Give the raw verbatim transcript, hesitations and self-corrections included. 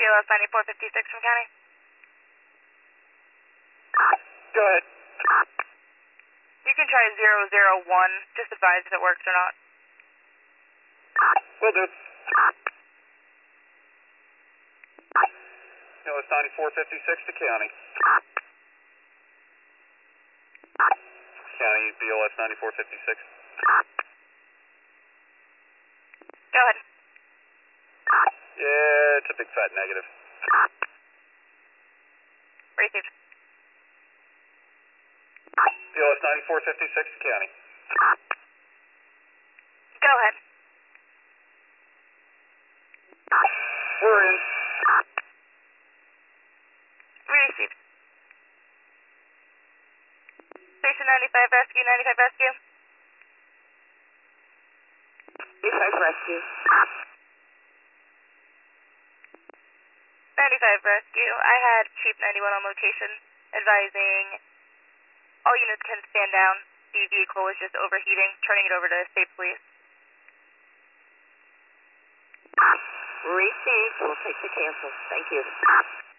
P O S ninety-four fifty-six from county. Go ahead. You can try zero zero one. Just advise if it works or not. Will do. P O S ninety-four fifty-six to county. County B O S ninety-four fifty-six. Go ahead. Yeah, it's a big fat negative. Received. B O S ninety-four fifty-six to county. Go ahead. We're in. Received. Station ninety-five rescue, ninety-five rescue. ninety-five rescue. ninety-five rescue. I had Chief ninety-one on location advising all units can stand down. The vehicle is just overheating, turning it over to state police. Received. We'll take the cancel. Thank you.